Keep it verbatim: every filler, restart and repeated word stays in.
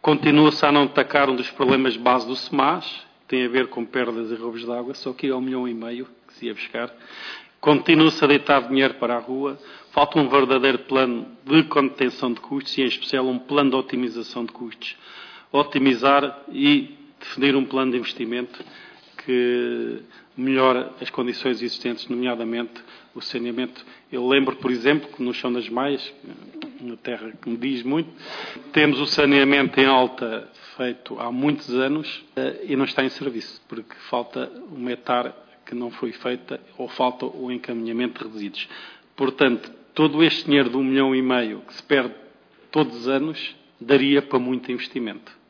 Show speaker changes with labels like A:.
A: Continua-se a não atacar um dos problemas base do SEMAS, que tem a ver com perdas e roubos de água, só que é um milhão e meio que se ia buscar. Continua-se a deitar dinheiro para a rua. Falta um verdadeiro plano de contenção de custos e, em especial, um plano de otimização de custos. Otimizar e definir um plano de investimento que melhora as condições existentes, nomeadamente o saneamento. Eu lembro, por exemplo, que no Chão das Maias, uma terra que me diz muito, temos o saneamento em alta feito há muitos anos e não está em serviço, porque falta uma hectare que não foi feita ou falta o encaminhamento de resíduos. Portanto, todo este dinheiro de um milhão e meio que se perde todos os anos daria para muito investimento.